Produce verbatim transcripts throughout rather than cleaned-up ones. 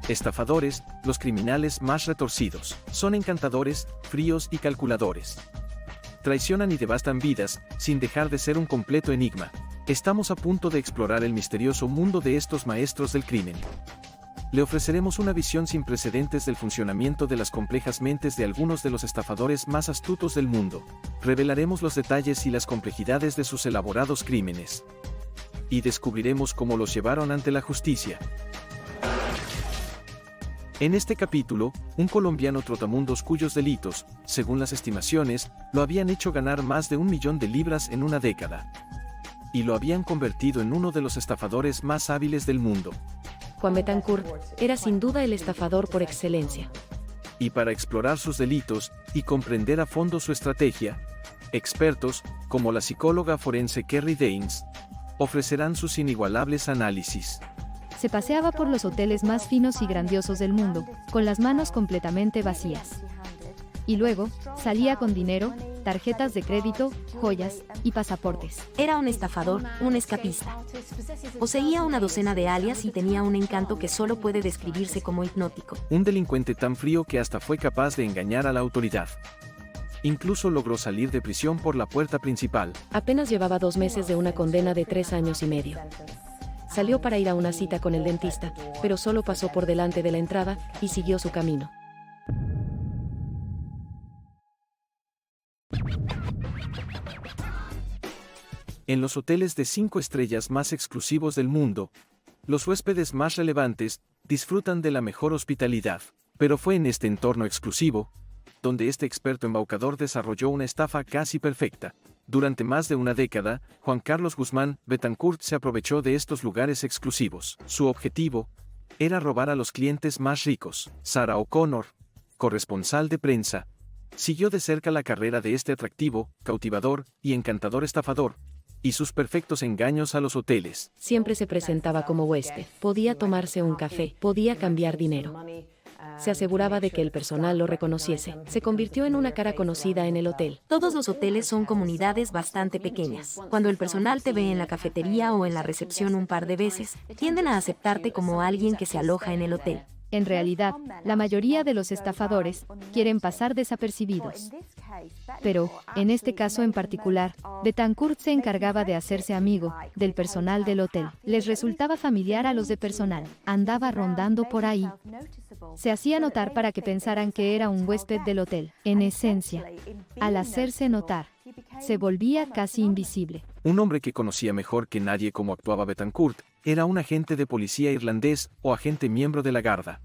Estafadores, los criminales más retorcidos. Son encantadores, fríos y calculadores. Traicionan y devastan vidas, sin dejar de ser un completo enigma. Estamos a punto de explorar el misterioso mundo de estos maestros del crimen. Le ofreceremos una visión sin precedentes del funcionamiento de las complejas mentes de algunos de los estafadores más astutos del mundo. Revelaremos los detalles y las complejidades de sus elaborados crímenes. Y descubriremos cómo los llevaron ante la justicia. En este capítulo, un colombiano trotamundos cuyos delitos, según las estimaciones, lo habían hecho ganar más de un millón de libras en una década. Y lo habían convertido en uno de los estafadores más hábiles del mundo. Juan Betancourt era sin duda el estafador por excelencia. Y para explorar sus delitos y comprender a fondo su estrategia, expertos, como la psicóloga forense Kerry Daines, ofrecerán sus inigualables análisis. Se paseaba por los hoteles más finos y grandiosos del mundo, con las manos completamente vacías. Y luego, salía con dinero, tarjetas de crédito, joyas y pasaportes. Era un estafador, un escapista. Poseía una docena de alias y tenía un encanto que solo puede describirse como hipnótico. Un delincuente tan frío que hasta fue capaz de engañar a la autoridad. Incluso logró salir de prisión por la puerta principal. Apenas llevaba dos meses de una condena de tres años y medio. Salió para ir a una cita con el dentista, pero solo pasó por delante de la entrada y siguió su camino. En los hoteles de cinco estrellas más exclusivos del mundo, los huéspedes más relevantes disfrutan de la mejor hospitalidad. Pero fue en este entorno exclusivo, donde este experto embaucador desarrolló una estafa casi perfecta. Durante más de una década, Juan Carlos Guzmán Betancourt se aprovechó de estos lugares exclusivos. Su objetivo era robar a los clientes más ricos. Sarah O'Connor, corresponsal de prensa, siguió de cerca la carrera de este atractivo, cautivador y encantador estafador, y sus perfectos engaños a los hoteles. Siempre se presentaba como huésped, podía tomarse un café, podía cambiar dinero. Se aseguraba de que el personal lo reconociese. Se convirtió en una cara conocida en el hotel. Todos los hoteles son comunidades bastante pequeñas. Cuando el personal te ve en la cafetería o en la recepción un par de veces, tienden a aceptarte como alguien que se aloja en el hotel. En realidad, la mayoría de los estafadores quieren pasar desapercibidos. Pero, en este caso en particular, Betancourt se encargaba de hacerse amigo del personal del hotel. Les resultaba familiar a los de personal. Andaba rondando por ahí. Se hacía notar para que pensaran que era un huésped del hotel. En esencia, al hacerse notar, se volvía casi invisible. Un hombre que conocía mejor que nadie cómo actuaba Betancourt era un agente de policía irlandés o agente miembro de la Garda.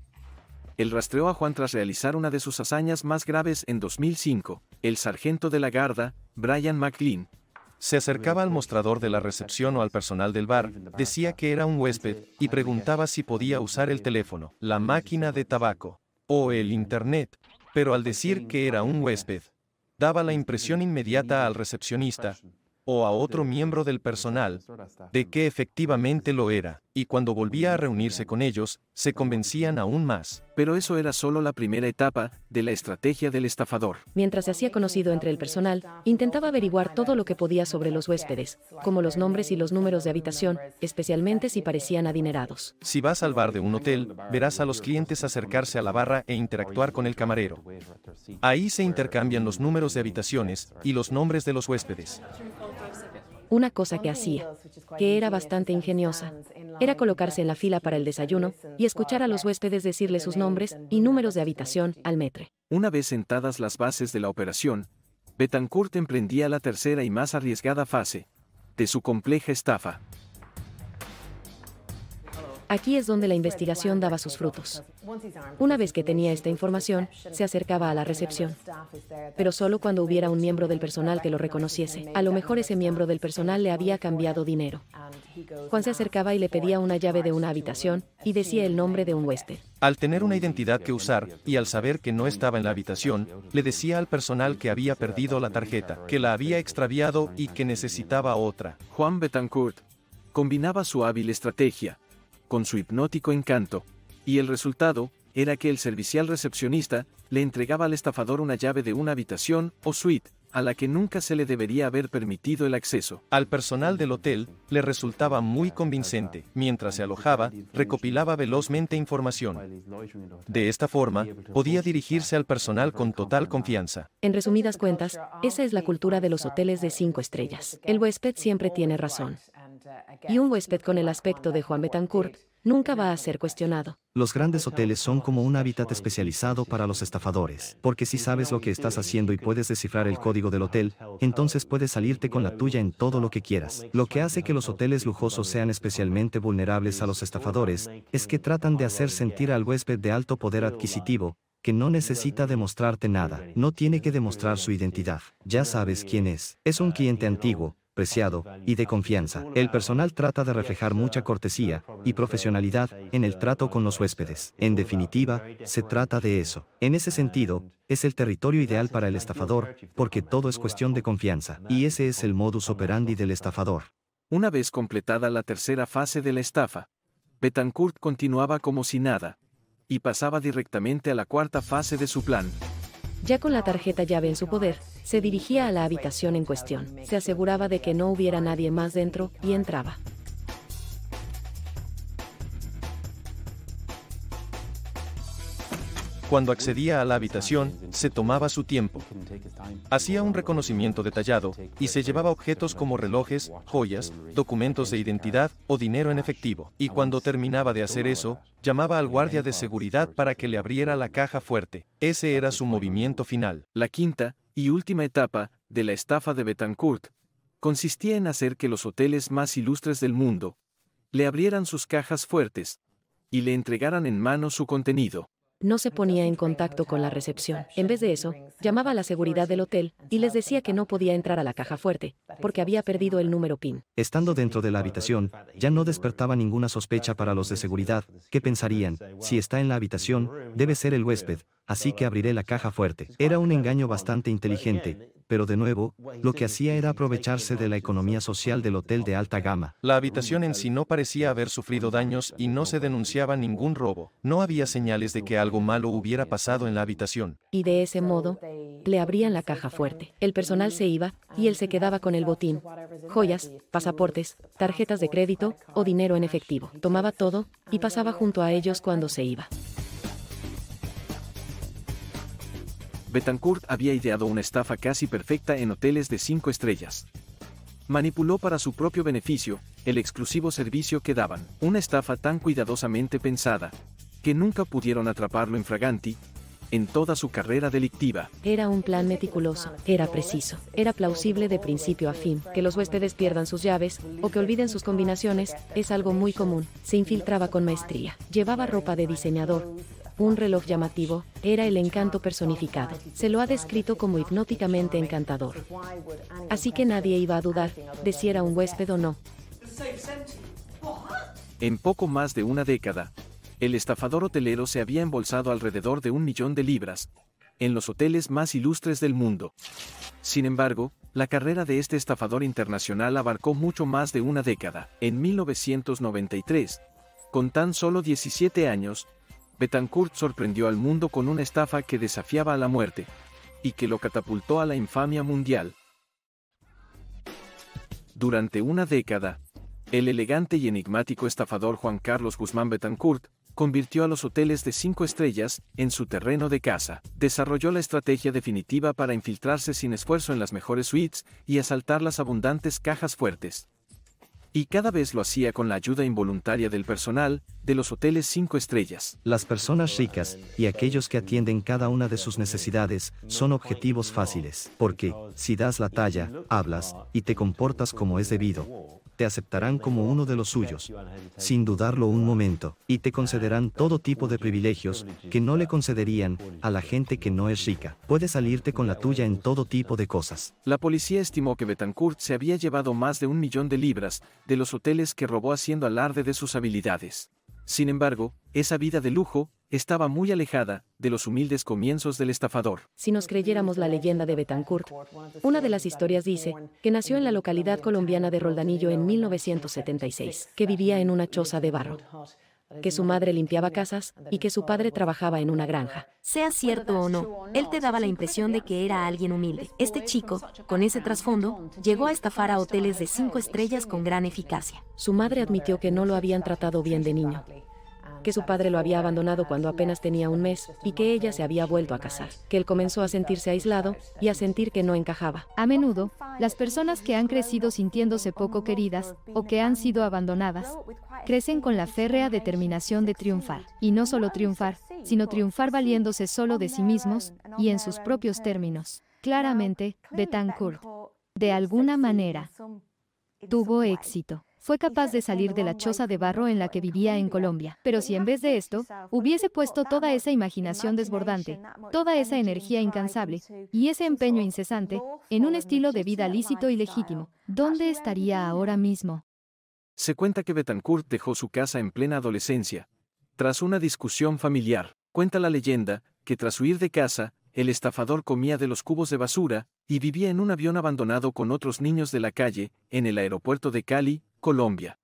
Él rastreó a Juan tras realizar una de sus hazañas más graves en dos mil cinco. El sargento de la Garda, Brian McLean, se acercaba al mostrador de la recepción o al personal del bar, decía que era un huésped y preguntaba si podía usar el teléfono, la máquina de tabaco o el internet, pero al decir que era un huésped, daba la impresión inmediata al recepcionista o a otro miembro del personal de que efectivamente lo era, y cuando volvía a reunirse con ellos, se convencían aún más. Pero eso era solo la primera etapa de la estrategia del estafador. Mientras se hacía conocido entre el personal, intentaba averiguar todo lo que podía sobre los huéspedes, como los nombres y los números de habitación, especialmente si parecían adinerados. Si vas al bar de un hotel, verás a los clientes acercarse a la barra e interactuar con el camarero. Ahí se intercambian los números de habitaciones y los nombres de los huéspedes. Una cosa que hacía, que era bastante ingeniosa, era colocarse en la fila para el desayuno y escuchar a los huéspedes decirle sus nombres y números de habitación al maître. Una vez sentadas las bases de la operación, Betancourt emprendía la tercera y más arriesgada fase de su compleja estafa. Aquí es donde la investigación daba sus frutos. Una vez que tenía esta información, se acercaba a la recepción. Pero solo cuando hubiera un miembro del personal que lo reconociese. A lo mejor ese miembro del personal le había cambiado dinero. Juan se acercaba y le pedía una llave de una habitación, y decía el nombre de un huésped. Al tener una identidad que usar, y al saber que no estaba en la habitación, le decía al personal que había perdido la tarjeta, que la había extraviado y que necesitaba otra. Juan Betancourt combinaba su hábil estrategia con su hipnótico encanto, y el resultado era que el servicial recepcionista le entregaba al estafador una llave de una habitación o suite, a la que nunca se le debería haber permitido el acceso. Al personal del hotel le resultaba muy convincente. Mientras se alojaba, recopilaba velozmente información. De esta forma, podía dirigirse al personal con total confianza. En resumidas cuentas, esa es la cultura de los hoteles de cinco estrellas. El huésped siempre tiene razón. Y un huésped con el aspecto de Juan Betancourt nunca va a ser cuestionado. Los grandes hoteles son como un hábitat especializado para los estafadores, porque si sabes lo que estás haciendo y puedes descifrar el código del hotel, entonces puedes salirte con la tuya en todo lo que quieras. Lo que hace que los hoteles lujosos sean especialmente vulnerables a los estafadores, es que tratan de hacer sentir al huésped de alto poder adquisitivo, que no necesita demostrarte nada, no tiene que demostrar su identidad. Ya sabes quién es. Es un cliente antiguo, preciado y de confianza. El personal trata de reflejar mucha cortesía y profesionalidad en el trato con los huéspedes. En definitiva, se trata de eso. En ese sentido, es el territorio ideal para el estafador, porque todo es cuestión de confianza, y ese es el modus operandi del estafador. Una vez completada la tercera fase de la estafa, Betancourt continuaba como si nada, y pasaba directamente a la cuarta fase de su plan. Ya con la tarjeta llave en su poder, se dirigía a la habitación en cuestión. Se aseguraba de que no hubiera nadie más dentro, y entraba. Cuando accedía a la habitación, se tomaba su tiempo. Hacía un reconocimiento detallado, y se llevaba objetos como relojes, joyas, documentos de identidad o dinero en efectivo. Y cuando terminaba de hacer eso, llamaba al guardia de seguridad para que le abriera la caja fuerte. Ese era su movimiento final. La quinta y última etapa de la estafa de Betancourt consistía en hacer que los hoteles más ilustres del mundo le abrieran sus cajas fuertes y le entregaran en mano su contenido. No se ponía en contacto con la recepción. En vez de eso, llamaba a la seguridad del hotel y les decía que no podía entrar a la caja fuerte, porque había perdido el número PIN. Estando dentro de la habitación, ya no despertaba ninguna sospecha para los de seguridad, que pensarían, si está en la habitación, debe ser el huésped, así que abriré la caja fuerte. Era un engaño bastante inteligente, pero de nuevo, lo que hacía era aprovecharse de la economía social del hotel de alta gama. La habitación en sí no parecía haber sufrido daños y no se denunciaba ningún robo. No había señales de que algo malo hubiera pasado en la habitación. Y de ese modo, le abrían la caja fuerte. El personal se iba, y él se quedaba con el botín. Joyas, pasaportes, tarjetas de crédito o dinero en efectivo. Tomaba todo, y pasaba junto a ellos cuando se iba. Betancourt había ideado una estafa casi perfecta en hoteles de cinco estrellas. Manipuló para su propio beneficio el exclusivo servicio que daban. Una estafa tan cuidadosamente pensada, que nunca pudieron atraparlo en fraganti, en toda su carrera delictiva. Era un plan meticuloso, era preciso, era plausible de principio a fin. Que los huéspedes pierdan sus llaves, o que olviden sus combinaciones, es algo muy común. Se infiltraba con maestría, llevaba ropa de diseñador, un reloj llamativo, era el encanto personificado. Se lo ha descrito como hipnóticamente encantador. Así que nadie iba a dudar de si era un huésped o no. En poco más de una década, el estafador hotelero se había embolsado alrededor de un millón de libras, en los hoteles más ilustres del mundo. Sin embargo, la carrera de este estafador internacional abarcó mucho más de una década. En mil novecientos noventa y tres, con tan solo diecisiete años, Betancourt sorprendió al mundo con una estafa que desafiaba a la muerte, y que lo catapultó a la infamia mundial. Durante una década, el elegante y enigmático estafador Juan Carlos Guzmán Betancourt convirtió a los hoteles de cinco estrellas en su terreno de caza. Desarrolló la estrategia definitiva para infiltrarse sin esfuerzo en las mejores suites y asaltar las abundantes cajas fuertes. Y cada vez lo hacía con la ayuda involuntaria del personal de los hoteles cinco estrellas. Las personas ricas, y aquellos que atienden cada una de sus necesidades, son objetivos fáciles, porque, si das la talla, hablas, y te comportas como es debido, te aceptarán como uno de los suyos, sin dudarlo un momento, y te concederán todo tipo de privilegios que no le concederían a la gente que no es rica. Puedes salirte con la tuya en todo tipo de cosas. La policía estimó que Betancourt se había llevado más de un millón de libras de los hoteles que robó haciendo alarde de sus habilidades. Sin embargo, esa vida de lujo estaba muy alejada de los humildes comienzos del estafador. Si nos creyéramos la leyenda de Betancourt, una de las historias dice que nació en la localidad colombiana de Roldanillo en mil novecientos setenta y seis, que vivía en una choza de barro. que su madre limpiaba casas y que su padre trabajaba en una granja. Sea cierto o no, él te daba la impresión de que era alguien humilde. Este chico, con ese trasfondo, llegó a estafar a hoteles de cinco estrellas con gran eficacia. Su madre admitió que no lo habían tratado bien de niño, que su padre lo había abandonado cuando apenas tenía un mes y que ella se había vuelto a casar, que él comenzó a sentirse aislado y a sentir que no encajaba. A menudo, las personas que han crecido sintiéndose poco queridas o que han sido abandonadas, crecen con la férrea determinación de triunfar. Y no solo triunfar, sino triunfar valiéndose solo de sí mismos y en sus propios términos. Claramente, Betancourt, de alguna manera, tuvo éxito. Fue capaz de salir de la choza de barro en la que vivía en Colombia. Pero si en vez de esto, hubiese puesto toda esa imaginación desbordante, toda esa energía incansable y ese empeño incesante en un estilo de vida lícito y legítimo, ¿dónde estaría ahora mismo? Se cuenta que Betancourt dejó su casa en plena adolescencia, tras una discusión familiar. Cuenta la leyenda que tras huir de casa, el estafador comía de los cubos de basura y vivía en un avión abandonado con otros niños de la calle, en el aeropuerto de Cali, Colombia.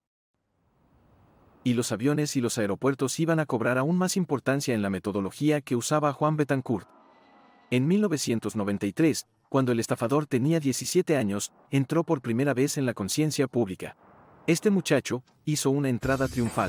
Y los aviones y los aeropuertos iban a cobrar aún más importancia en la metodología que usaba Juan Betancourt. En mil novecientos noventa y tres, cuando el estafador tenía diecisiete años, entró por primera vez en la conciencia pública. Este muchacho hizo una entrada triunfal.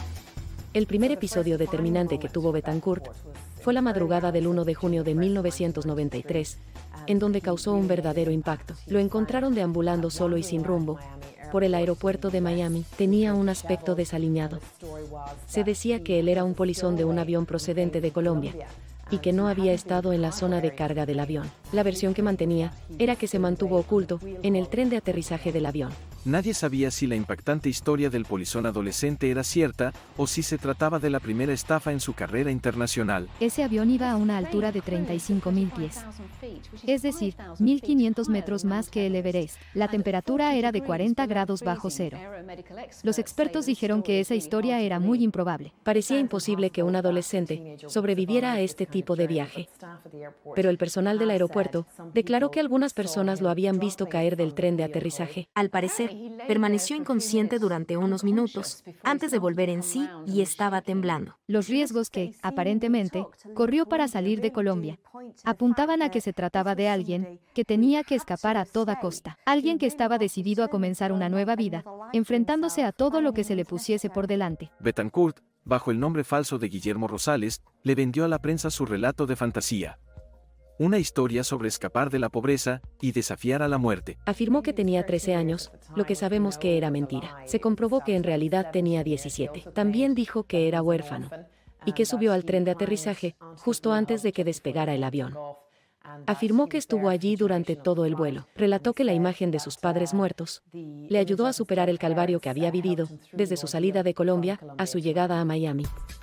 El primer episodio determinante que tuvo Betancourt fue la madrugada del uno de junio de mil novecientos noventa y tres, en donde causó un verdadero impacto. Lo encontraron deambulando solo y sin rumbo por el aeropuerto de Miami. Tenía un aspecto desaliñado. Se decía que él era un polizón de un avión procedente de Colombia y que no había estado en la zona de carga del avión. La versión que mantenía era que se mantuvo oculto en el tren de aterrizaje del avión. Nadie sabía si la impactante historia del polizón adolescente era cierta o si se trataba de la primera estafa en su carrera internacional. Ese avión iba a una altura de treinta y cinco mil pies, es decir, mil quinientos metros más que el Everest. La temperatura era de cuarenta grados bajo cero. Los expertos dijeron que esa historia era muy improbable. Parecía imposible que un adolescente sobreviviera a este tipo de viaje. Pero el personal del aeropuerto declaró que algunas personas lo habían visto caer del tren de aterrizaje. Al parecer, permaneció inconsciente durante unos minutos, antes de volver en sí y estaba temblando. Los riesgos que, aparentemente, corrió para salir de Colombia apuntaban a que se trataba de alguien que tenía que escapar a toda costa. Alguien que estaba decidido a comenzar una nueva vida, enfrentándose a todo lo que se le pusiese por delante. Betancourt, bajo el nombre falso de Guillermo Rosales, le vendió a la prensa su relato de fantasía. Una historia sobre escapar de la pobreza y desafiar a la muerte. Afirmó que tenía trece años, lo que sabemos que era mentira. Se comprobó que en realidad tenía diecisiete. También dijo que era huérfano y que subió al tren de aterrizaje justo antes de que despegara el avión. Afirmó que estuvo allí durante todo el vuelo. Relató que la imagen de sus padres muertos le ayudó a superar el calvario que había vivido desde su salida de Colombia a su llegada a Miami.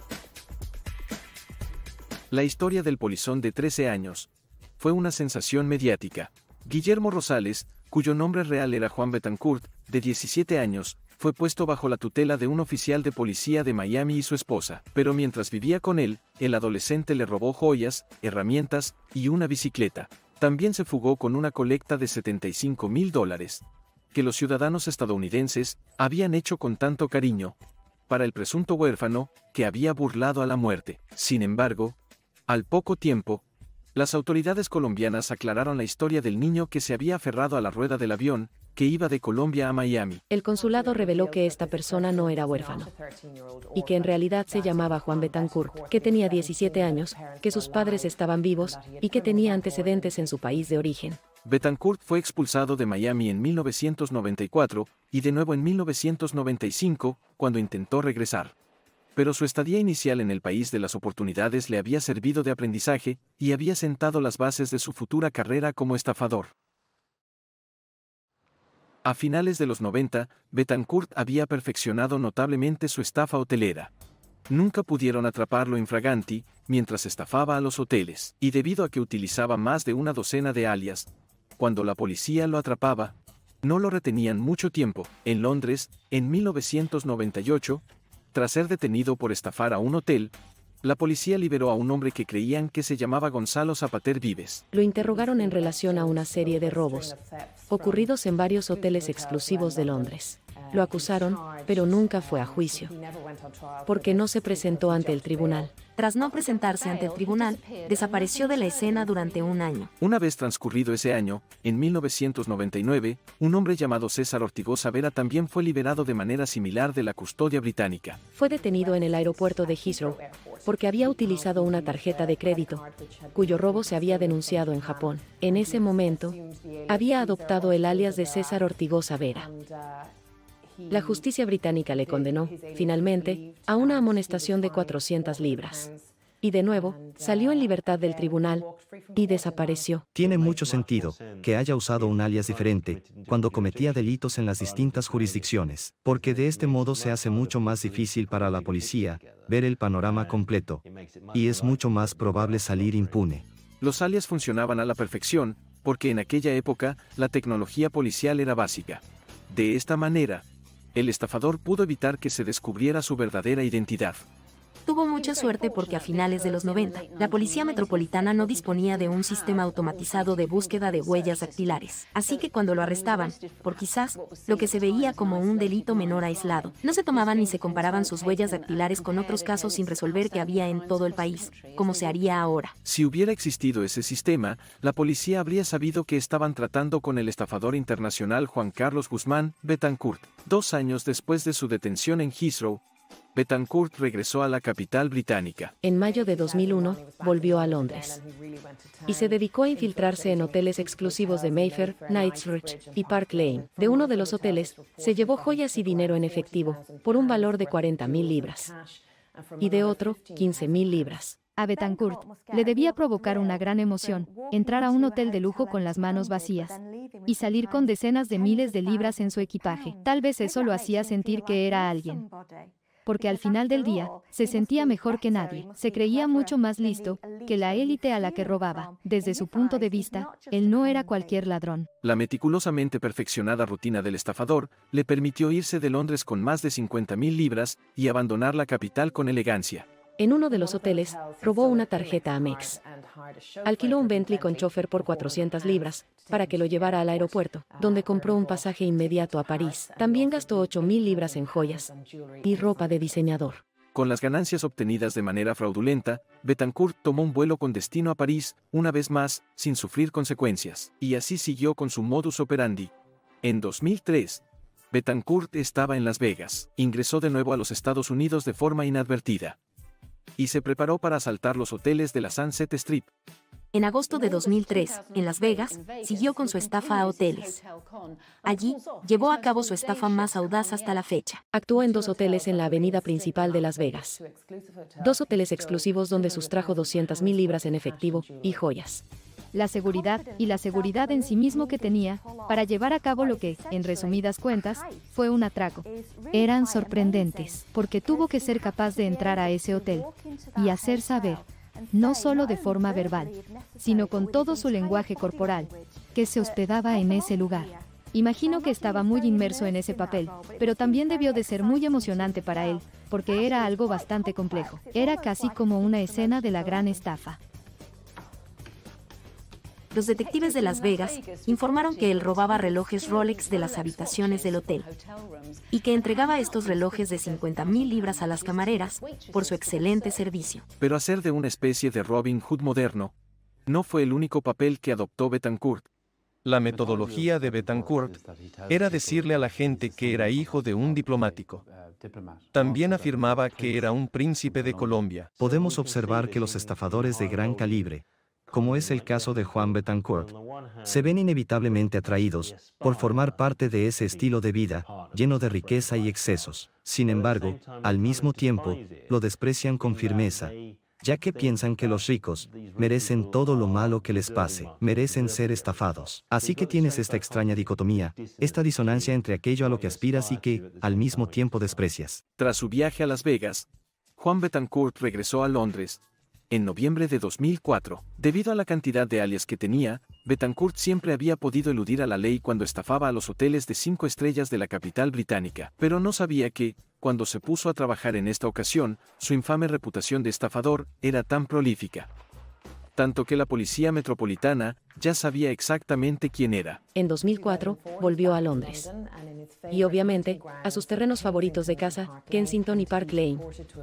La historia del polizón de trece años fue una sensación mediática. Guillermo Rosales, cuyo nombre real era Juan Betancourt, de diecisiete años, fue puesto bajo la tutela de un oficial de policía de Miami y su esposa. Pero mientras vivía con él, el adolescente le robó joyas, herramientas y una bicicleta. También se fugó con una colecta de setenta y cinco mil dólares, que los ciudadanos estadounidenses habían hecho con tanto cariño para el presunto huérfano que había burlado a la muerte. Sin embargo, al poco tiempo, las autoridades colombianas aclararon la historia del niño que se había aferrado a la rueda del avión, que iba de Colombia a Miami. El consulado reveló que esta persona no era huérfano y que en realidad se llamaba Juan Betancourt, que tenía diecisiete años, que sus padres estaban vivos y que tenía antecedentes en su país de origen. Betancourt fue expulsado de Miami en mil novecientos noventa y cuatro y de nuevo en mil novecientos noventa y cinco, cuando intentó regresar. Pero su estadía inicial en el país de las oportunidades le había servido de aprendizaje y había sentado las bases de su futura carrera como estafador. A finales de los noventa, Betancourt había perfeccionado notablemente su estafa hotelera. Nunca pudieron atraparlo infraganti, mientras estafaba a los hoteles, y debido a que utilizaba más de una docena de alias, cuando la policía lo atrapaba, no lo retenían mucho tiempo. En Londres, en mil novecientos noventa y ocho, tras ser detenido por estafar a un hotel, la policía liberó a un hombre que creían que se llamaba Gonzalo Zapater Vives. Lo interrogaron en relación a una serie de robos ocurridos en varios hoteles exclusivos de Londres. Lo acusaron, pero nunca fue a juicio, porque no se presentó ante el tribunal. Tras no presentarse ante el tribunal, desapareció de la escena durante un año. Una vez transcurrido ese año, en mil novecientos noventa y nueve, un hombre llamado César Ortigosa Vera también fue liberado de manera similar de la custodia británica. Fue detenido en el aeropuerto de Heathrow porque había utilizado una tarjeta de crédito, cuyo robo se había denunciado en Japón. En ese momento, había adoptado el alias de César Ortigosa Vera. La justicia británica le condenó, finalmente, a una amonestación de cuatrocientas libras. Y de nuevo, salió en libertad del tribunal y desapareció. Tiene mucho sentido que haya usado un alias diferente cuando cometía delitos en las distintas jurisdicciones, porque de este modo se hace mucho más difícil para la policía ver el panorama completo, y es mucho más probable salir impune. Los alias funcionaban a la perfección, porque en aquella época, la tecnología policial era básica. De esta manera, el estafador pudo evitar que se descubriera su verdadera identidad. Tuvo mucha suerte porque a finales de los noventa, la Policía Metropolitana no disponía de un sistema automatizado de búsqueda de huellas dactilares. Así que cuando lo arrestaban, por quizás lo que se veía como un delito menor aislado, no se tomaban ni se comparaban sus huellas dactilares con otros casos sin resolver que había en todo el país, como se haría ahora. Si hubiera existido ese sistema, la policía habría sabido que estaban tratando con el estafador internacional Juan Carlos Guzmán Betancourt. Dos años después de su detención en Heathrow, Betancourt regresó a la capital británica. En mayo de dos mil uno, volvió a Londres y se dedicó a infiltrarse en hoteles exclusivos de Mayfair, Knightsbridge y Park Lane. De uno de los hoteles, se llevó joyas y dinero en efectivo, por un valor de cuarenta mil libras, y de otro, quince mil libras. A Betancourt le debía provocar una gran emoción entrar a un hotel de lujo con las manos vacías y salir con decenas de miles de libras en su equipaje. Tal vez eso lo hacía sentir que era alguien, porque al final del día, se sentía mejor que nadie, se creía mucho más listo que la élite a la que robaba. Desde su punto de vista, él no era cualquier ladrón. La meticulosamente perfeccionada rutina del estafador le permitió irse de Londres con más de cincuenta mil libras y abandonar la capital con elegancia. En uno de los hoteles, robó una tarjeta Amex. Alquiló un Bentley con chofer por cuatrocientas libras, para que lo llevara al aeropuerto, donde compró un pasaje inmediato a París. También gastó ocho mil libras en joyas y ropa de diseñador. Con las ganancias obtenidas de manera fraudulenta, Betancourt tomó un vuelo con destino a París, una vez más, sin sufrir consecuencias. Y así siguió con su modus operandi. En dos mil tres, Betancourt estaba en Las Vegas. Ingresó de nuevo a los Estados Unidos de forma inadvertida y se preparó para asaltar los hoteles de la Sunset Strip. En agosto de dos mil tres, en Las Vegas, siguió con su estafa a hoteles. Allí, llevó a cabo su estafa más audaz hasta la fecha. Actuó en dos hoteles en la avenida principal de Las Vegas. Dos hoteles exclusivos donde sustrajo doscientas mil libras en efectivo y joyas. La seguridad y la seguridad en sí mismo que tenía para llevar a cabo lo que, en resumidas cuentas, fue un atraco. Eran sorprendentes, porque tuvo que ser capaz de entrar a ese hotel y hacer saber, no solo de forma verbal, sino con todo su lenguaje corporal, que se hospedaba en ese lugar. Imagino que estaba muy inmerso en ese papel, pero también debió de ser muy emocionante para él, porque era algo bastante complejo. Era casi como una escena de la gran estafa. Los detectives de Las Vegas informaron que él robaba relojes Rolex de las habitaciones del hotel y que entregaba estos relojes de cincuenta mil libras a las camareras por su excelente servicio. Pero hacer de una especie de Robin Hood moderno no fue el único papel que adoptó Betancourt. La metodología de Betancourt era decirle a la gente que era hijo de un diplomático. También afirmaba que era un príncipe de Colombia. Podemos observar que los estafadores de gran calibre, como es el caso de Juan Betancourt, se ven inevitablemente atraídos por formar parte de ese estilo de vida, lleno de riqueza y excesos. Sin embargo, al mismo tiempo, lo desprecian con firmeza, ya que piensan que los ricos merecen todo lo malo que les pase, merecen ser estafados. Así que tienes esta extraña dicotomía, esta disonancia entre aquello a lo que aspiras y que, al mismo tiempo, desprecias. Tras su viaje a Las Vegas, Juan Betancourt regresó a Londres en noviembre de dos mil cuatro. Debido a la cantidad de alias que tenía, Betancourt siempre había podido eludir a la ley cuando estafaba a los hoteles de cinco estrellas de la capital británica, pero no sabía que, cuando se puso a trabajar en esta ocasión, su infame reputación de estafador era tan prolífica. Tanto que la Policía Metropolitana ya sabía exactamente quién era. En dos mil cuatro, volvió a Londres y obviamente, a sus terrenos favoritos de caza, Kensington y Park Lane.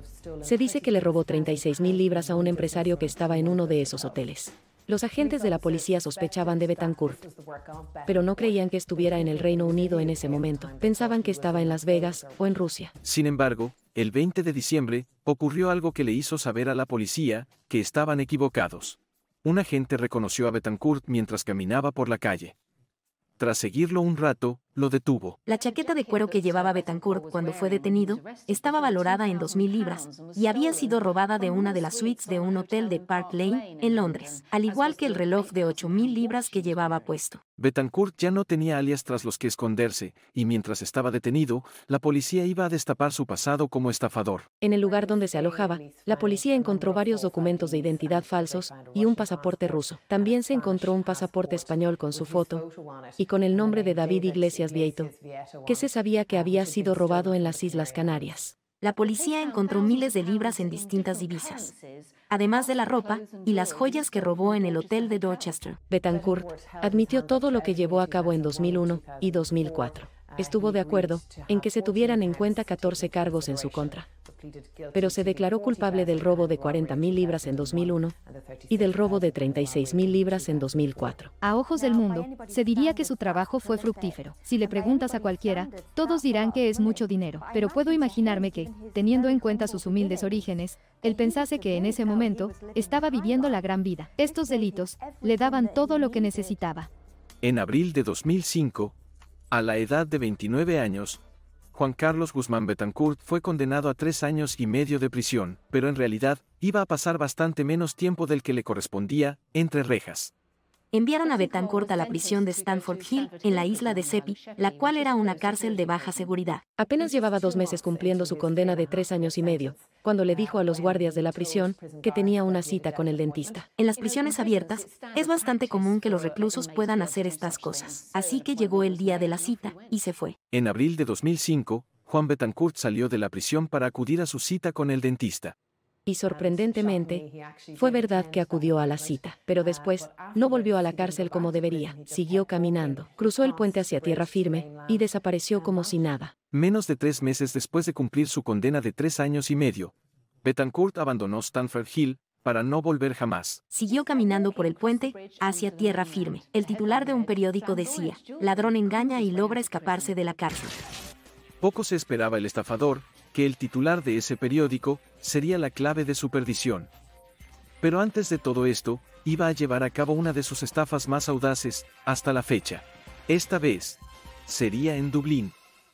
Se dice que le robó treinta y seis mil libras a un empresario que estaba en uno de esos hoteles. Los agentes de la policía sospechaban de Betancourt, pero no creían que estuviera en el Reino Unido en ese momento. Pensaban que estaba en Las Vegas o en Rusia. Sin embargo, el veinte de diciembre, ocurrió algo que le hizo saber a la policía que estaban equivocados. Un agente reconoció a Betancourt mientras caminaba por la calle. Tras seguirlo un rato, lo detuvo. La chaqueta de cuero que llevaba Betancourt cuando fue detenido estaba valorada en dos mil libras y había sido robada de una de las suites de un hotel de Park Lane, en Londres, al igual que el reloj de ocho mil libras que llevaba puesto. Betancourt ya no tenía alias tras los que esconderse, y mientras estaba detenido, la policía iba a destapar su pasado como estafador. En el lugar donde se alojaba, la policía encontró varios documentos de identidad falsos y un pasaporte ruso. También se encontró un pasaporte español con su foto y con el nombre de David Iglesias Vieito, que se sabía que había sido robado en las Islas Canarias. La policía encontró miles de libras en distintas divisas, además de la ropa y las joyas que robó en el hotel de Dorchester. Betancourt admitió todo lo que llevó a cabo en dos mil uno y dos mil cuatro. Estuvo de acuerdo en que se tuvieran en cuenta catorce cargos en su contra, pero se declaró culpable del robo de cuarenta mil libras en dos mil uno y del robo de treinta y seis mil libras en dos mil cuatro. A ojos del mundo, se diría que su trabajo fue fructífero. Si le preguntas a cualquiera, todos dirán que es mucho dinero, pero puedo imaginarme que, teniendo en cuenta sus humildes orígenes, él pensase que en ese momento estaba viviendo la gran vida. Estos delitos le daban todo lo que necesitaba. En abril de dos mil cinco, a la edad de veintinueve años, Juan Carlos Guzmán Betancourt fue condenado a tres años y medio de prisión, pero en realidad, iba a pasar bastante menos tiempo del que le correspondía, entre rejas. Enviaron a Betancourt a la prisión de Stanford Hill, en la isla de Seppi, la cual era una cárcel de baja seguridad. Apenas llevaba dos meses cumpliendo su condena de tres años y medio, cuando le dijo a los guardias de la prisión que tenía una cita con el dentista. En las prisiones abiertas, es bastante común que los reclusos puedan hacer estas cosas. Así que llegó el día de la cita, y se fue. En abril de dos mil cinco, Juan Betancourt salió de la prisión para acudir a su cita con el dentista. Y sorprendentemente, fue verdad que acudió a la cita, pero después, no volvió a la cárcel como debería, siguió caminando, cruzó el puente hacia tierra firme, y desapareció como si nada. Menos de tres meses después de cumplir su condena de tres años y medio, Betancourt abandonó Stanford Hill, para no volver jamás. Siguió caminando por el puente, hacia tierra firme. El titular de un periódico decía, ladrón engaña y logra escaparse de la cárcel. Poco se esperaba el estafador, que el titular de ese periódico sería la clave de su perdición. Pero antes de todo esto, iba a llevar a cabo una de sus estafas más audaces, hasta la fecha. Esta vez, sería en Dublín.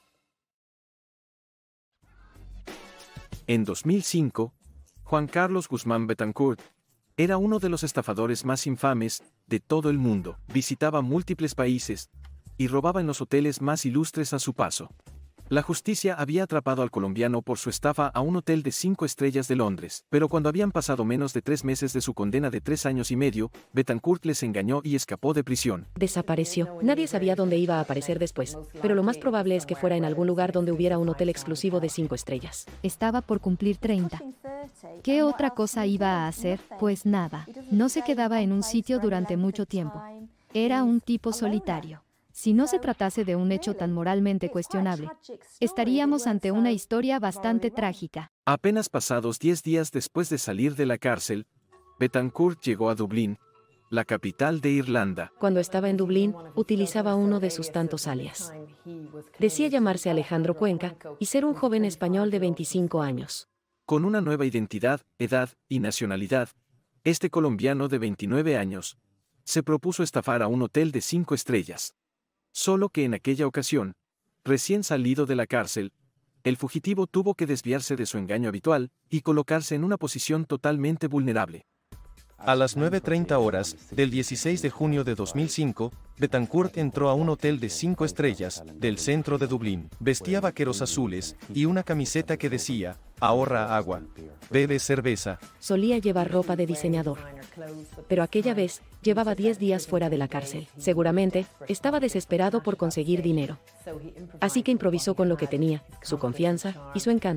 En dos mil cinco, Juan Carlos Guzmán Betancourt era uno de los estafadores más infames de todo el mundo. Visitaba múltiples países y robaba en los hoteles más ilustres a su paso. La justicia había atrapado al colombiano por su estafa a un hotel de cinco estrellas de Londres, pero cuando habían pasado menos de tres meses de su condena de tres años y medio, Betancourt les engañó y escapó de prisión. Desapareció. Nadie sabía dónde iba a aparecer después, pero lo más probable es que fuera en algún lugar donde hubiera un hotel exclusivo de cinco estrellas. Estaba por cumplir treinta. ¿Qué otra cosa iba a hacer? Pues nada. No se quedaba en un sitio durante mucho tiempo. Era un tipo solitario. Si no se tratase de un hecho tan moralmente cuestionable, estaríamos ante una historia bastante trágica. Apenas pasados diez días después de salir de la cárcel, Betancourt llegó a Dublín, la capital de Irlanda. Cuando estaba en Dublín, utilizaba uno de sus tantos alias. Decía llamarse Alejandro Cuenca y ser un joven español de veinticinco años. Con una nueva identidad, edad y nacionalidad, este colombiano de veintinueve años se propuso estafar a un hotel de cinco estrellas. Solo que en aquella ocasión, recién salido de la cárcel, el fugitivo tuvo que desviarse de su engaño habitual y colocarse en una posición totalmente vulnerable. A las nueve treinta horas, del dieciséis de junio de dos mil cinco, Betancourt entró a un hotel de cinco estrellas, del centro de Dublín. Vestía vaqueros azules, y una camiseta que decía, ahorra agua, bebe cerveza. Solía llevar ropa de diseñador. Pero aquella vez, llevaba diez días fuera de la cárcel. Seguramente, estaba desesperado por conseguir dinero. Así que improvisó con lo que tenía, su confianza y su encanto.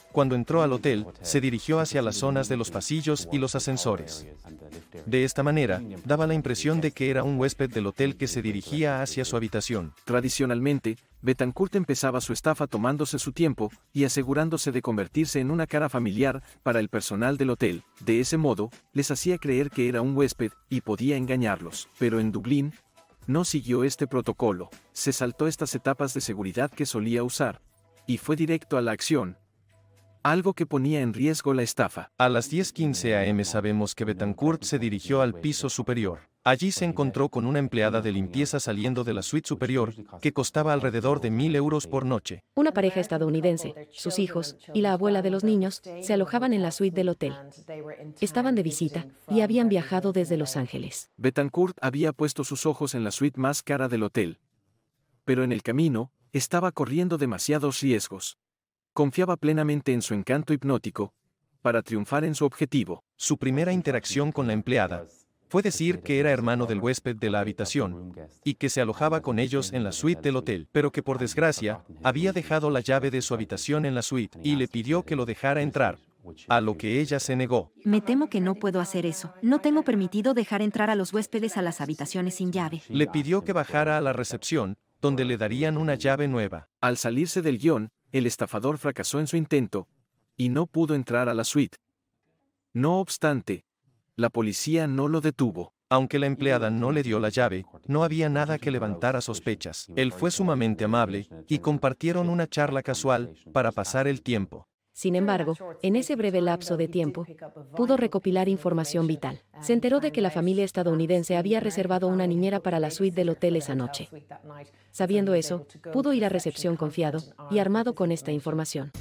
Cuando entró al hotel, se dirigió hacia las zonas de los pasillos y los ascensores. De esta manera, daba la impresión de que era un huésped del hotel que se dirigía hacia su habitación. Tradicionalmente, Betancourt empezaba su estafa tomándose su tiempo y asegurándose de convertirse en una cara familiar para el personal del hotel. De ese modo, les hacía creer que era un huésped y podía engañarlos. Pero en Dublín, no siguió este protocolo. Se saltó estas etapas de seguridad que solía usar y fue directo a la acción, algo que ponía en riesgo la estafa. A las diez quince a eme sabemos que Betancourt se dirigió al piso superior. Allí se encontró con una empleada de limpieza saliendo de la suite superior, que costaba alrededor de mil euros por noche. Una pareja estadounidense, sus hijos y la abuela de los niños se alojaban en la suite del hotel. Estaban de visita y habían viajado desde Los Ángeles. Betancourt había puesto sus ojos en la suite más cara del hotel. Pero en el camino, estaba corriendo demasiados riesgos. Confiaba plenamente en su encanto hipnótico para triunfar en su objetivo. Su primera interacción con la empleada fue decir que era hermano del huésped de la habitación y que se alojaba con ellos en la suite del hotel, pero que por desgracia había dejado la llave de su habitación en la suite y le pidió que lo dejara entrar, a lo que ella se negó. Me temo que no puedo hacer eso. No tengo permitido dejar entrar a los huéspedes a las habitaciones sin llave. Le pidió que bajara a la recepción, donde le darían una llave nueva. Al salirse del guión, el estafador fracasó en su intento y no pudo entrar a la suite. No obstante, la policía no lo detuvo. Aunque la empleada no le dio la llave, no había nada que levantara sospechas. Él fue sumamente amable y compartieron una charla casual para pasar el tiempo. Sin embargo, en ese breve lapso de tiempo, pudo recopilar información vital. Se enteró de que la familia estadounidense había reservado una niñera para la suite del hotel esa noche. Sabiendo eso, pudo ir a recepción confiado y armado con esta información.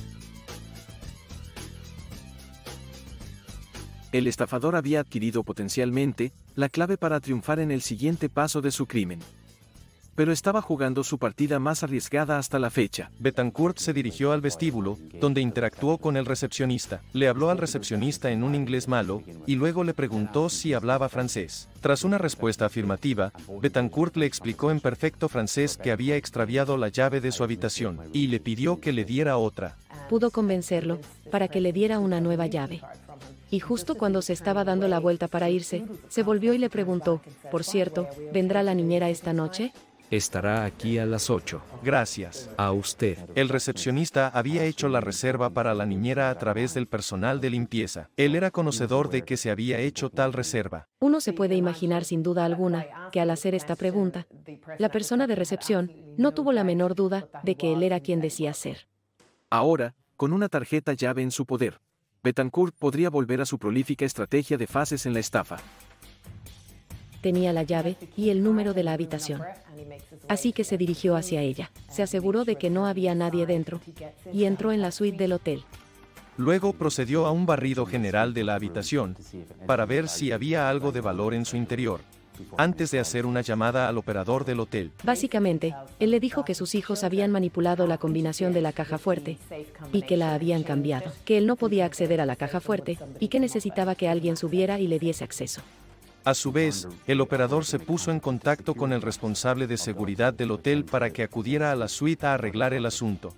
El estafador había adquirido potencialmente la clave para triunfar en el siguiente paso de su crimen. Pero estaba jugando su partida más arriesgada hasta la fecha. Betancourt se dirigió al vestíbulo, donde interactuó con el recepcionista. Le habló al recepcionista en un inglés malo, y luego le preguntó si hablaba francés. Tras una respuesta afirmativa, Betancourt le explicó en perfecto francés que había extraviado la llave de su habitación, y le pidió que le diera otra. Pudo convencerlo para que le diera una nueva llave. Y justo cuando se estaba dando la vuelta para irse, se volvió y le preguntó, por cierto, ¿vendrá la niñera esta noche? Estará aquí a las ocho. Gracias. A usted. El recepcionista había hecho la reserva para la niñera a través del personal de limpieza. Él era conocedor de que se había hecho tal reserva. Uno se puede imaginar sin duda alguna que al hacer esta pregunta, la persona de recepción no tuvo la menor duda de que él era quien decía ser. Ahora, con una tarjeta llave en su poder, Betancourt podría volver a su prolífica estrategia de fases en la estafa. Tenía la llave y el número de la habitación. Así que se dirigió hacia ella. Se aseguró de que no había nadie dentro y entró en la suite del hotel. Luego procedió a un barrido general de la habitación para ver si había algo de valor en su interior, antes de hacer una llamada al operador del hotel. Básicamente, él le dijo que sus hijos habían manipulado la combinación de la caja fuerte y que la habían cambiado, que él no podía acceder a la caja fuerte y que necesitaba que alguien subiera y le diese acceso. A su vez, el operador se puso en contacto con el responsable de seguridad del hotel para que acudiera a la suite a arreglar el asunto.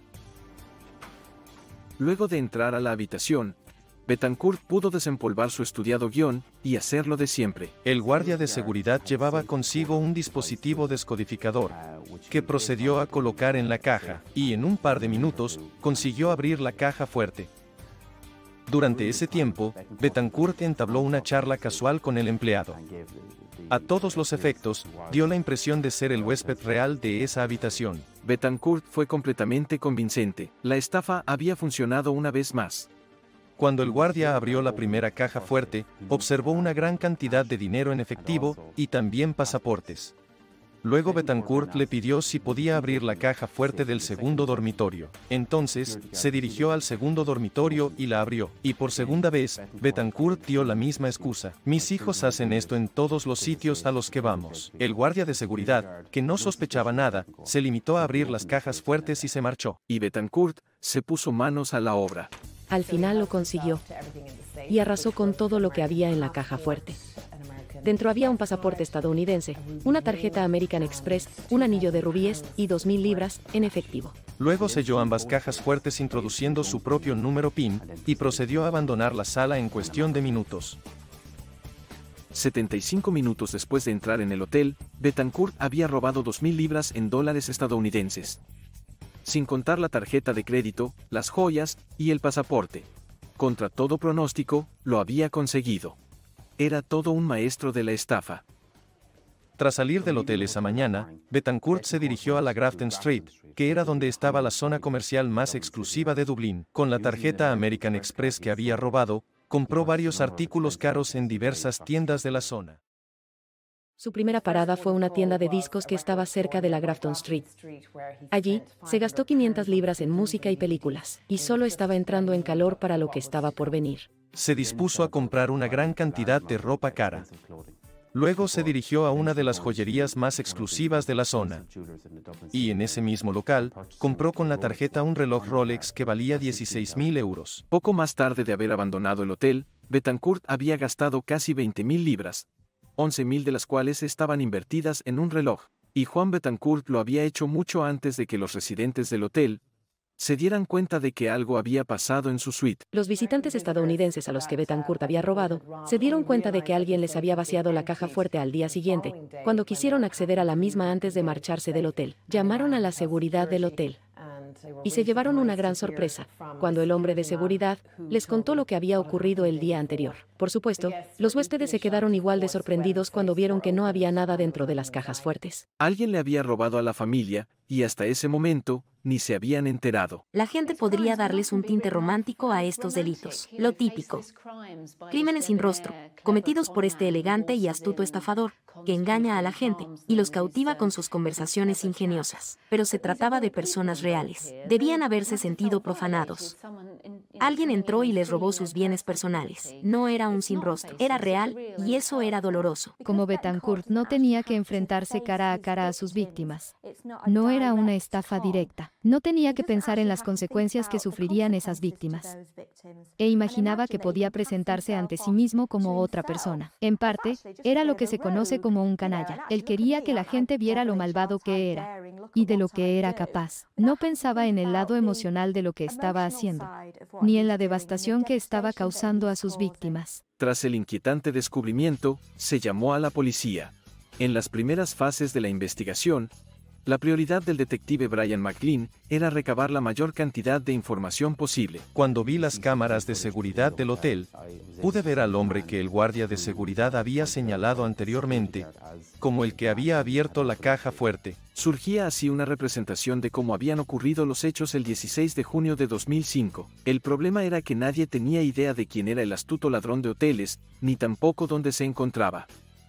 Luego de entrar a la habitación, Betancourt pudo desempolvar su estudiado guión y hacerlo de siempre. El guardia de seguridad llevaba consigo un dispositivo descodificador, que procedió a colocar en la caja, y en un par de minutos, consiguió abrir la caja fuerte. Durante ese tiempo, Betancourt entabló una charla casual con el empleado. A todos los efectos, dio la impresión de ser el huésped real de esa habitación. Betancourt fue completamente convincente. La estafa había funcionado una vez más. Cuando el guardia abrió la primera caja fuerte, observó una gran cantidad de dinero en efectivo y también pasaportes. Luego Betancourt le pidió si podía abrir la caja fuerte del segundo dormitorio. Entonces, se dirigió al segundo dormitorio y la abrió. Y por segunda vez, Betancourt dio la misma excusa. Mis hijos hacen esto en todos los sitios a los que vamos. El guardia de seguridad, que no sospechaba nada, se limitó a abrir las cajas fuertes y se marchó. Y Betancourt se puso manos a la obra. Al final lo consiguió y arrasó con todo lo que había en la caja fuerte. Dentro había un pasaporte estadounidense, una tarjeta American Express, un anillo de rubíes y dos mil libras en efectivo. Luego selló ambas cajas fuertes introduciendo su propio número PIN, y procedió a abandonar la sala en cuestión de minutos. setenta y cinco minutos después de entrar en el hotel, Betancourt había robado dos mil libras en dólares estadounidenses. Sin contar la tarjeta de crédito, las joyas y el pasaporte. Contra todo pronóstico, lo había conseguido. Era todo un maestro de la estafa. Tras salir del hotel esa mañana, Betancourt se dirigió a la Grafton Street, que era donde estaba la zona comercial más exclusiva de Dublín. Con la tarjeta American Express que había robado, compró varios artículos caros en diversas tiendas de la zona. Su primera parada fue una tienda de discos que estaba cerca de la Grafton Street. Allí, se gastó quinientas libras en música y películas, y solo estaba entrando en calor para lo que estaba por venir. Se dispuso a comprar una gran cantidad de ropa cara. Luego se dirigió a una de las joyerías más exclusivas de la zona. Y en ese mismo local, compró con la tarjeta un reloj Rolex que valía dieciséis mil euros. Poco más tarde de haber abandonado el hotel, Betancourt había gastado casi veinte mil libras, once mil de las cuales estaban invertidas en un reloj, y Juan Betancourt lo había hecho mucho antes de que los residentes del hotel se dieran cuenta de que algo había pasado en su suite. Los visitantes estadounidenses a los que Betancourt había robado se dieron cuenta de que alguien les había vaciado la caja fuerte al día siguiente, cuando quisieron acceder a la misma antes de marcharse del hotel. Llamaron a la seguridad del hotel y se llevaron una gran sorpresa, cuando el hombre de seguridad les contó lo que había ocurrido el día anterior. Por supuesto, los huéspedes se quedaron igual de sorprendidos cuando vieron que no había nada dentro de las cajas fuertes. Alguien le había robado a la familia, y hasta ese momento, ni se habían enterado. La gente podría darles un tinte romántico a estos delitos. Lo típico. Crímenes sin rostro, cometidos por este elegante y astuto estafador, que engaña a la gente y los cautiva con sus conversaciones ingeniosas. Pero se trataba de personas reales. Debían haberse sentido profanados. Alguien entró y les robó sus bienes personales. No era un sin rostro, era real, y eso era doloroso. Como Betancourt no tenía que enfrentarse cara a cara a sus víctimas. No era una estafa directa. No tenía que pensar en las consecuencias que sufrirían esas víctimas. E imaginaba que podía presentarse ante sí mismo como otra persona. En parte, era lo que se conoce como un canalla. Él quería que la gente viera lo malvado que era y de lo que era capaz. No pensaba en el lado emocional de lo que estaba haciendo, ni en la devastación que estaba causando a sus víctimas. Tras el inquietante descubrimiento, se llamó a la policía. En las primeras fases de la investigación, la prioridad del detective Brian McLean era recabar la mayor cantidad de información posible. Cuando vi las cámaras de seguridad del hotel, pude ver al hombre que el guardia de seguridad había señalado anteriormente, como el que había abierto la caja fuerte. Surgía así una representación de cómo habían ocurrido los hechos el dieciséis de junio de dos mil cinco. El problema era que nadie tenía idea de quién era el astuto ladrón de hoteles, ni tampoco dónde se encontraba.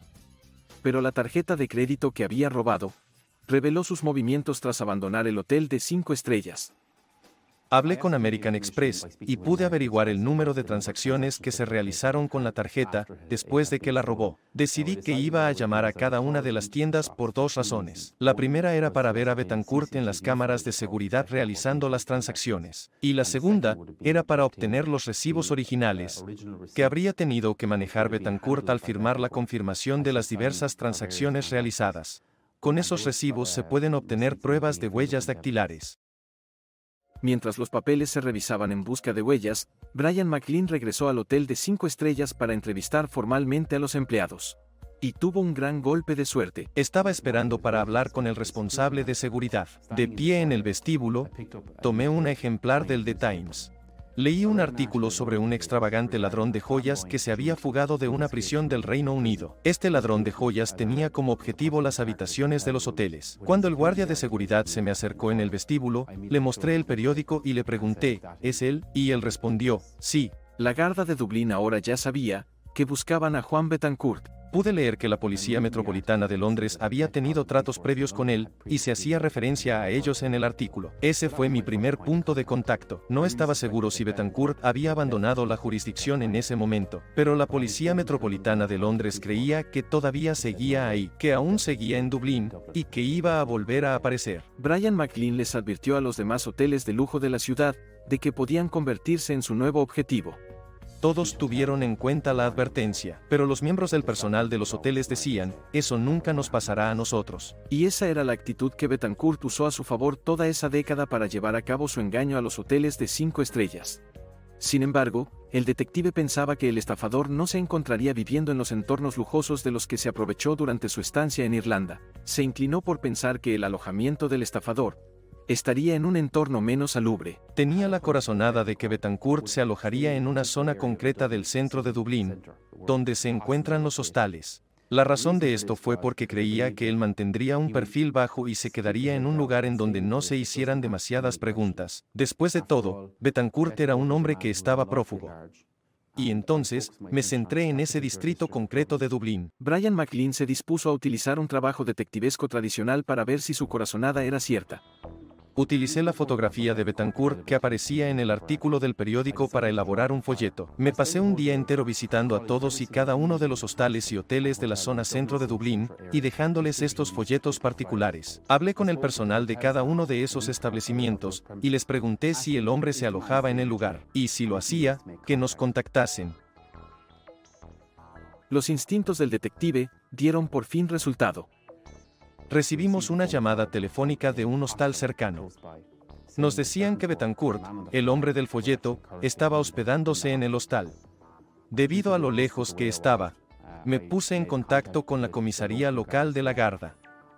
Pero la tarjeta de crédito que había robado reveló sus movimientos tras abandonar el hotel de cinco estrellas. Hablé con American Express y pude averiguar el número de transacciones que se realizaron con la tarjeta después de que la robó. Decidí que iba a llamar a cada una de las tiendas por dos razones. La primera era para ver a Betancourt en las cámaras de seguridad realizando las transacciones. Y la segunda era para obtener los recibos originales que habría tenido que manejar Betancourt al firmar la confirmación de las diversas transacciones realizadas. Con esos recibos se pueden obtener pruebas de huellas dactilares. Mientras los papeles se revisaban en busca de huellas, Brian McLean regresó al hotel de cinco estrellas para entrevistar formalmente a los empleados. Y tuvo un gran golpe de suerte. Estaba esperando para hablar con el responsable de seguridad. De pie en el vestíbulo, tomé un ejemplar del The Times. Leí un artículo sobre un extravagante ladrón de joyas que se había fugado de una prisión del Reino Unido. Este ladrón de joyas tenía como objetivo las habitaciones de los hoteles. Cuando el guardia de seguridad se me acercó en el vestíbulo, le mostré el periódico y le pregunté, ¿es él? Y él respondió, sí. La Garda de Dublín ahora ya sabía que buscaban a Juan Betancourt. Pude leer que la Policía Metropolitana de Londres había tenido tratos previos con él, y se hacía referencia a ellos en el artículo. Ese fue mi primer punto de contacto. No estaba seguro si Betancourt había abandonado la jurisdicción en ese momento, pero la Policía Metropolitana de Londres creía que todavía seguía ahí, que aún seguía en Dublín, y que iba a volver a aparecer. Brian McLean les advirtió a los demás hoteles de lujo de la ciudad de que podían convertirse en su nuevo objetivo. Todos tuvieron en cuenta la advertencia, pero los miembros del personal de los hoteles decían, eso nunca nos pasará a nosotros. Y esa era la actitud que Betancourt usó a su favor toda esa década para llevar a cabo su engaño a los hoteles de cinco estrellas. Sin embargo, el detective pensaba que el estafador no se encontraría viviendo en los entornos lujosos de los que se aprovechó durante su estancia en Irlanda. Se inclinó por pensar que el alojamiento del estafador estaría en un entorno menos salubre. Tenía la corazonada de que Betancourt se alojaría en una zona concreta del centro de Dublín, donde se encuentran los hostales. La razón de esto fue porque creía que él mantendría un perfil bajo y se quedaría en un lugar en donde no se hicieran demasiadas preguntas. Después de todo, Betancourt era un hombre que estaba prófugo. Y entonces, me centré en ese distrito concreto de Dublín. Brian McLean se dispuso a utilizar un trabajo detectivesco tradicional para ver si su corazonada era cierta. Utilicé la fotografía de Betancourt que aparecía en el artículo del periódico para elaborar un folleto. Me pasé un día entero visitando a todos y cada uno de los hostales y hoteles de la zona centro de Dublín, y dejándoles estos folletos particulares. Hablé con el personal de cada uno de esos establecimientos, y les pregunté si el hombre se alojaba en el lugar, y si lo hacía, que nos contactasen. Los instintos del detective dieron por fin resultado. Recibimos una llamada telefónica de un hostal cercano. Nos decían que Betancourt, el hombre del folleto, estaba hospedándose en el hostal. Debido a lo lejos que estaba, me puse en contacto con la comisaría local de la Garda.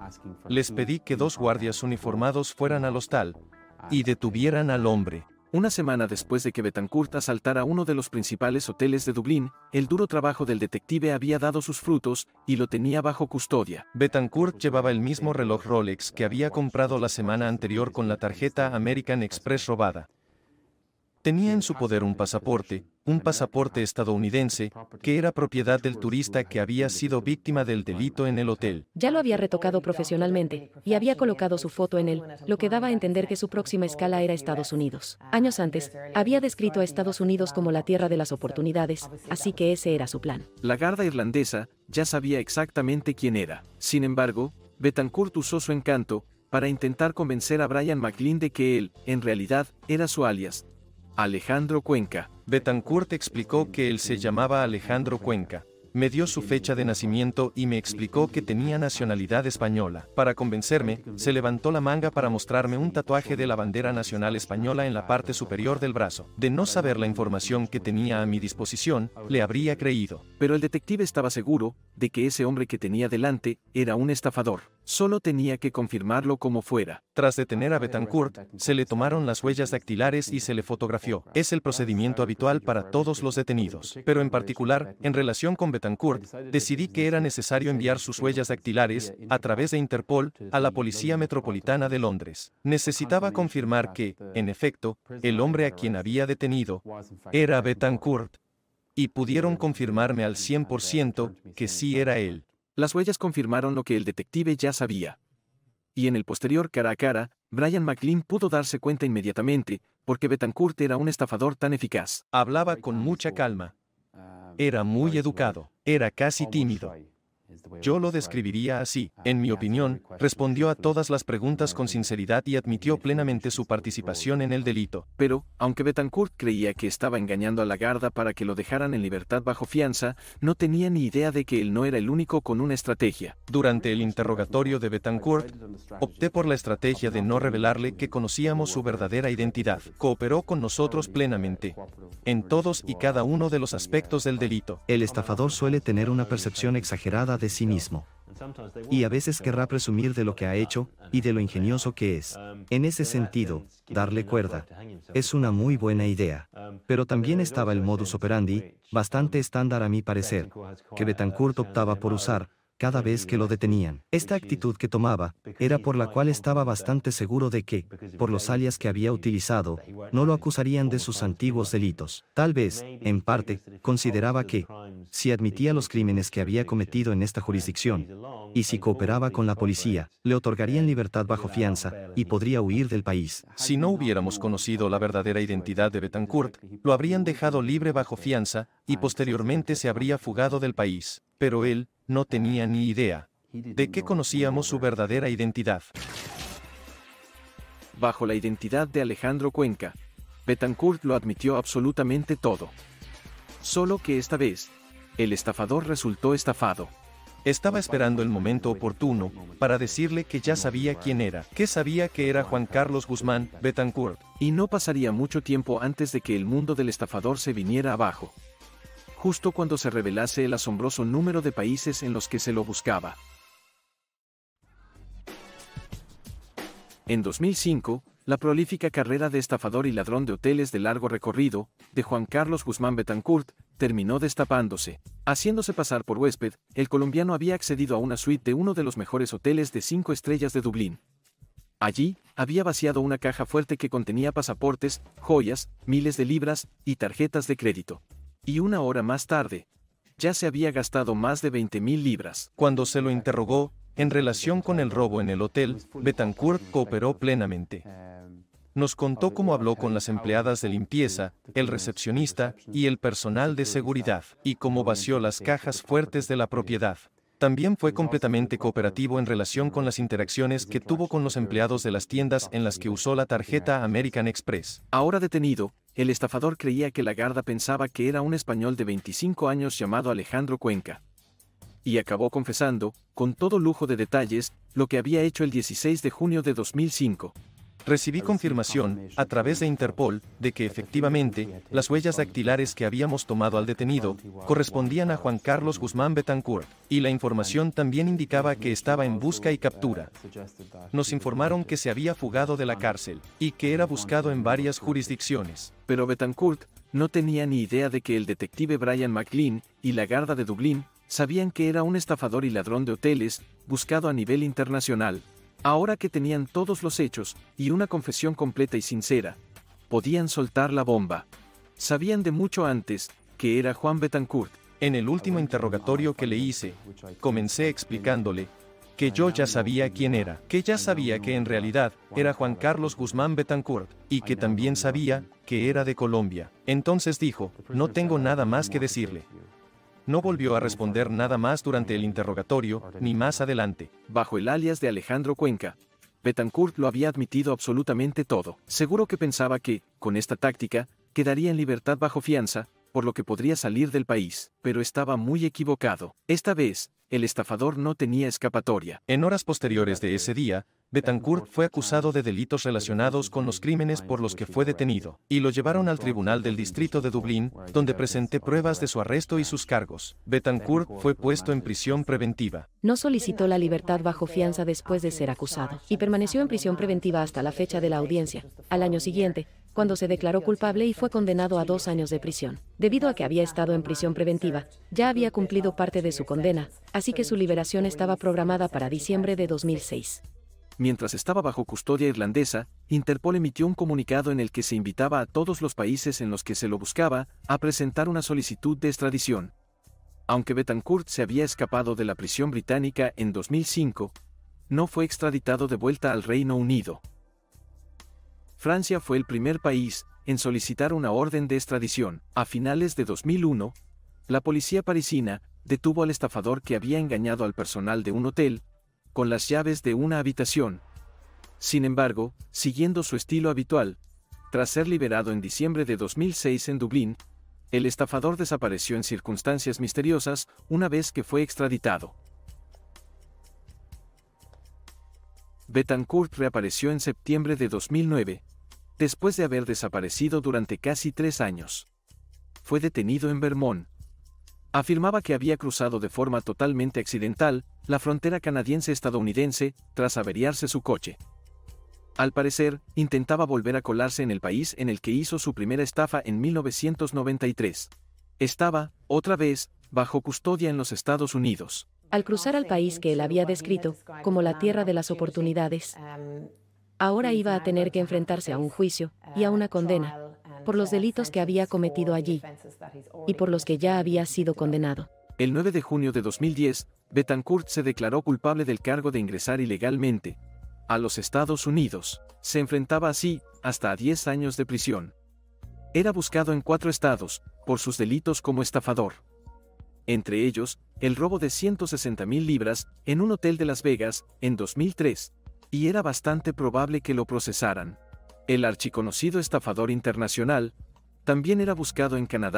Les pedí que dos guardias uniformados fueran al hostal y detuvieran al hombre. Una semana después de que Betancourt asaltara uno de los principales hoteles de Dublín, el duro trabajo del detective había dado sus frutos, y lo tenía bajo custodia. Betancourt llevaba el mismo reloj Rolex que había comprado la semana anterior con la tarjeta American Express robada. Tenía en su poder un pasaporte, un pasaporte estadounidense, que era propiedad del turista que había sido víctima del delito en el hotel. Ya lo había retocado profesionalmente, y había colocado su foto en él, lo que daba a entender que su próxima escala era Estados Unidos. Años antes, había descrito a Estados Unidos como la tierra de las oportunidades, así que ese era su plan. La Garda irlandesa ya sabía exactamente quién era. Sin embargo, Betancourt usó su encanto para intentar convencer a Brian McLean de que él, en realidad, era su alias, Alejandro Cuenca. Betancourt explicó que él se llamaba Alejandro Cuenca. Me dio su fecha de nacimiento y me explicó que tenía nacionalidad española. Para convencerme, se levantó la manga para mostrarme un tatuaje de la bandera nacional española en la parte superior del brazo. De no saber la información que tenía a mi disposición, le habría creído. Pero el detective estaba seguro de que ese hombre que tenía delante era un estafador. Solo tenía que confirmarlo como fuera. Tras detener a Betancourt, se le tomaron las huellas dactilares y se le fotografió. Es el procedimiento habitual para todos los detenidos. Pero en particular, en relación con Betancourt, decidí que era necesario enviar sus huellas dactilares, a través de Interpol, a la Policía Metropolitana de Londres. Necesitaba confirmar que, en efecto, el hombre a quien había detenido era Betancourt. Y pudieron confirmarme al cien por ciento que sí era él. Las huellas confirmaron lo que el detective ya sabía. Y en el posterior cara a cara, Brian McLean pudo darse cuenta inmediatamente, porque Betancourt era un estafador tan eficaz. Hablaba con mucha calma. Era muy educado. Era casi tímido. Yo lo describiría así. En mi opinión, respondió a todas las preguntas con sinceridad y admitió plenamente su participación en el delito. Pero, aunque Betancourt creía que estaba engañando a la Garda para que lo dejaran en libertad bajo fianza, no tenía ni idea de que él no era el único con una estrategia. Durante el interrogatorio de Betancourt, opté por la estrategia de no revelarle que conocíamos su verdadera identidad. Cooperó con nosotros plenamente, en todos y cada uno de los aspectos del delito. El estafador suele tener una percepción exagerada de sí mismo. Y a veces querrá presumir de lo que ha hecho, y de lo ingenioso que es. En ese sentido, darle cuerda es una muy buena idea. Pero también estaba el modus operandi, bastante estándar a mi parecer, que Betancourt optaba por usar cada vez que lo detenían. Esta actitud que tomaba era por la cual estaba bastante seguro de que, por los alias que había utilizado, no lo acusarían de sus antiguos delitos. Tal vez, en parte, consideraba que, si admitía los crímenes que había cometido en esta jurisdicción, y si cooperaba con la policía, le otorgarían libertad bajo fianza, y podría huir del país. Si no hubiéramos conocido la verdadera identidad de Betancourt, lo habrían dejado libre bajo fianza, y posteriormente se habría fugado del país. Pero él no tenía ni idea de que conocíamos su verdadera identidad. Bajo la identidad de Alejandro Cuenca, Betancourt lo admitió absolutamente todo. Solo que esta vez, el estafador resultó estafado. Estaba esperando el momento oportuno para decirle que ya sabía quién era, que sabía que era Juan Carlos Guzmán Betancourt. Y no pasaría mucho tiempo antes de que el mundo del estafador se viniera abajo. Justo cuando se revelase el asombroso número de países en los que se lo buscaba. En dos mil cinco, la prolífica carrera de estafador y ladrón de hoteles de largo recorrido, de Juan Carlos Guzmán Betancourt, terminó destapándose. Haciéndose pasar por huésped, el colombiano había accedido a una suite de uno de los mejores hoteles de cinco estrellas de Dublín. Allí, había vaciado una caja fuerte que contenía pasaportes, joyas, miles de libras y tarjetas de crédito. Y una hora más tarde, ya se había gastado más de veinte mil libras. Cuando se lo interrogó, en relación con el robo en el hotel, Betancourt cooperó plenamente. Nos contó cómo habló con las empleadas de limpieza, el recepcionista y el personal de seguridad, y cómo vació las cajas fuertes de la propiedad. También fue completamente cooperativo en relación con las interacciones que tuvo con los empleados de las tiendas en las que usó la tarjeta American Express. Ahora detenido, el estafador creía que Lagarda pensaba que era un español de veinticinco años llamado Alejandro Cuenca. Y acabó confesando, con todo lujo de detalles, lo que había hecho el dieciséis de junio de dos mil cinco. Recibí confirmación, a través de Interpol, de que efectivamente, las huellas dactilares que habíamos tomado al detenido, correspondían a Juan Carlos Guzmán Betancourt, y la información también indicaba que estaba en busca y captura. Nos informaron que se había fugado de la cárcel, y que era buscado en varias jurisdicciones. Pero Betancourt no tenía ni idea de que el detective Brian McLean y Lagarda de Dublín sabían que era un estafador y ladrón de hoteles, buscado a nivel internacional. Ahora que tenían todos los hechos, y una confesión completa y sincera, podían soltar la bomba. Sabían de mucho antes, que era Juan Betancourt. En el último interrogatorio que le hice, comencé explicándole que yo ya sabía quién era, que ya sabía que en realidad era Juan Carlos Guzmán Betancourt, y que también sabía que era de Colombia. Entonces dijo, no tengo nada más que decirle. No volvió a responder nada más durante el interrogatorio, ni más adelante. Bajo el alias de Alejandro Cuenca, Betancourt lo había admitido absolutamente todo. Seguro que pensaba que, con esta táctica, quedaría en libertad bajo fianza, por lo que podría salir del país, pero estaba muy equivocado. Esta vez, el estafador no tenía escapatoria. En horas posteriores de ese día, Betancourt fue acusado de delitos relacionados con los crímenes por los que fue detenido, y lo llevaron al tribunal del distrito de Dublín, donde presenté pruebas de su arresto y sus cargos. Betancourt fue puesto en prisión preventiva. No solicitó la libertad bajo fianza después de ser acusado, y permaneció en prisión preventiva hasta la fecha de la audiencia, al año siguiente, cuando se declaró culpable y fue condenado a dos años de prisión. Debido a que había estado en prisión preventiva, ya había cumplido parte de su condena, así que su liberación estaba programada para diciembre de dos mil seis. Mientras estaba bajo custodia irlandesa, Interpol emitió un comunicado en el que se invitaba a todos los países en los que se lo buscaba a presentar una solicitud de extradición. Aunque Betancourt se había escapado de la prisión británica en dos mil cinco, no fue extraditado de vuelta al Reino Unido. Francia fue el primer país en solicitar una orden de extradición. A finales de dos mil uno, la policía parisina detuvo al estafador que había engañado al personal de un hotel con las llaves de una habitación. Sin embargo, siguiendo su estilo habitual, tras ser liberado en diciembre de dos mil seis en Dublín, el estafador desapareció en circunstancias misteriosas una vez que fue extraditado. Betancourt reapareció en septiembre de dos mil nueve, después de haber desaparecido durante casi tres años. Fue detenido en Vermont. Afirmaba que había cruzado de forma totalmente accidental la frontera canadiense-estadounidense tras averiarse su coche. Al parecer, intentaba volver a colarse en el país en el que hizo su primera estafa en mil novecientos noventa y tres. Estaba, otra vez, bajo custodia en los Estados Unidos. Al cruzar al país que él había descrito como la tierra de las oportunidades, ahora iba a tener que enfrentarse a un juicio y a una condena por los delitos que había cometido allí y por los que ya había sido condenado. El nueve de junio de dos mil diez, Betancourt se declaró culpable del cargo de ingresar ilegalmente a los Estados Unidos. Se enfrentaba así hasta a diez años de prisión. Era buscado en cuatro estados por sus delitos como estafador. Entre ellos, el robo de ciento sesenta mil libras en un hotel de Las Vegas en dos mil tres, y era bastante probable que lo procesaran. El archiconocido estafador internacional también era buscado en Canadá,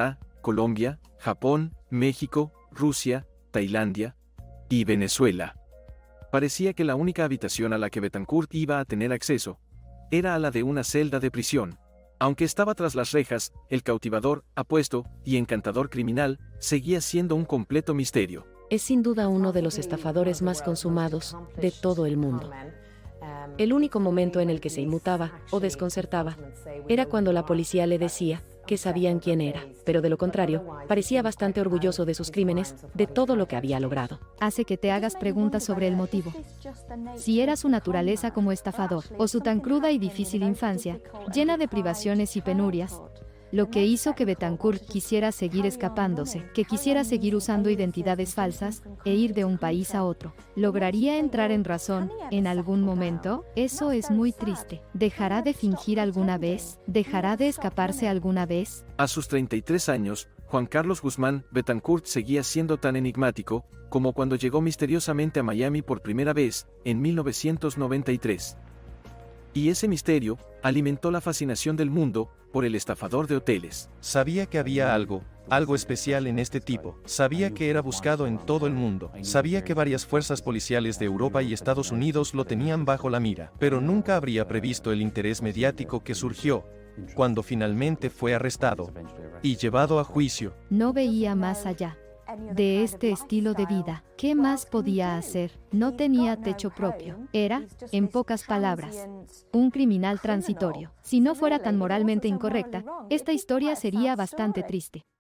Colombia, Japón, México, Rusia, Tailandia y Venezuela. Parecía que la única habitación a la que Betancourt iba a tener acceso era a la de una celda de prisión. Aunque estaba tras las rejas, el cautivador, apuesto y encantador criminal seguía siendo un completo misterio. Es sin duda uno de los estafadores más consumados de todo el mundo. El único momento en el que se inmutaba o desconcertaba era cuando la policía le decía que sabían quién era, pero de lo contrario, parecía bastante orgulloso de sus crímenes, de todo lo que había logrado. Hace que te hagas preguntas sobre el motivo. Si era su naturaleza como estafador, o su tan cruda y difícil infancia, llena de privaciones y penurias, lo que hizo que Betancourt quisiera seguir escapándose, que quisiera seguir usando identidades falsas, e ir de un país a otro. ¿Lograría entrar en razón en algún momento? Eso es muy triste. ¿Dejará de fingir alguna vez? ¿Dejará de escaparse alguna vez? A sus treinta y tres años, Juan Carlos Guzmán Betancourt seguía siendo tan enigmático como cuando llegó misteriosamente a Miami por primera vez, en mil novecientos noventa y tres. Y ese misterio alimentó la fascinación del mundo por el estafador de hoteles. Sabía que había algo, algo especial en este tipo. Sabía que era buscado en todo el mundo. Sabía que varias fuerzas policiales de Europa y Estados Unidos lo tenían bajo la mira. Pero nunca habría previsto el interés mediático que surgió cuando finalmente fue arrestado y llevado a juicio. No veía más allá de este estilo de vida. ¿Qué más podía hacer? No tenía techo propio. Era, en pocas palabras, un criminal transitorio. Si no fuera tan moralmente incorrecta, esta historia sería bastante triste.